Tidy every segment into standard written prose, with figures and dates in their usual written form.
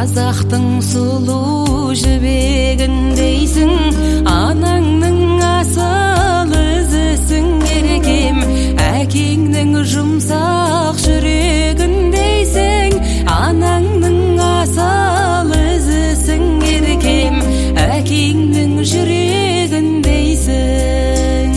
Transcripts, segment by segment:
Қазақтың сұлу жібегіндейсің, анаңның асыл ізісің еркем, әкеңнің жұмсақ жүрегіндейсің, анаңның асыл ізісің еркем, әкеңнің жүрегіндейсің.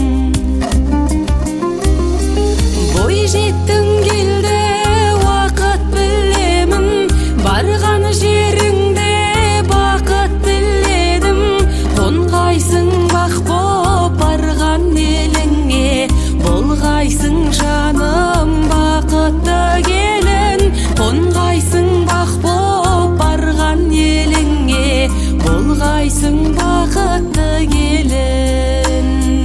Бой жеттің келді уақыт білемін, барған жеріңде бақыт тіледім, қонғайсың бақ боп барған еліңе, болғайсың жаным бақытты келін, қонғайсың бақ боп барған еліңе, болғайсың бақытты келін.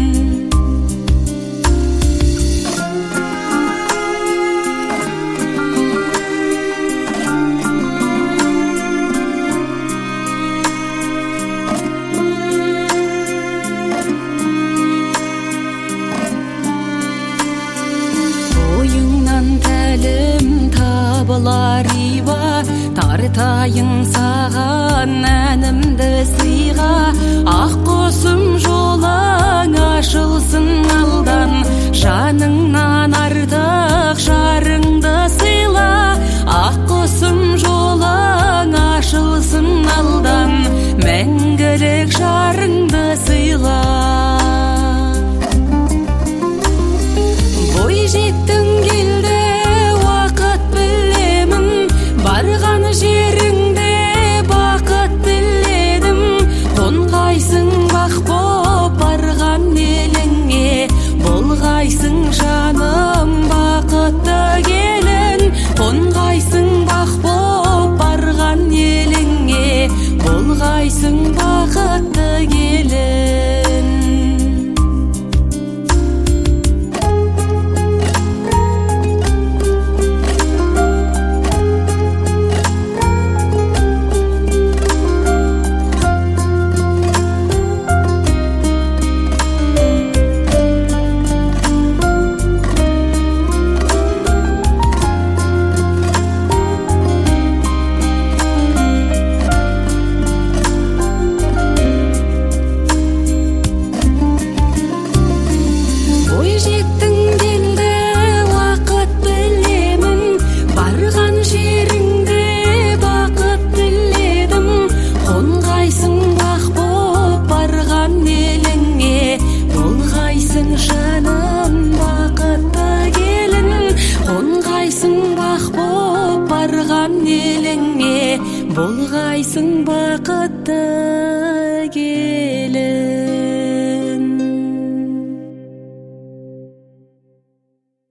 Ойыңнан тәлім табылар иба, тартайын саған әнімді сыйға, ақ құсым жолың ашылсын алдан, жаныңнан артық жарыңды сыйла, ақ құсым жолың ашылсын алдан, мәңгілік жарыңды сыйла. Бой жеттің келді уақыт білемін, барған жеріңде бақыт тіледім, қонғайсың бақ боп барған еліңе, болғайсың жаным бақытты келін, қонғайсың бақ боп барған еліңе, болғайсың бақытты келін. Жаным бақытты келін, қонғайсың бақ боп барған еліңе, болғайсың бақытты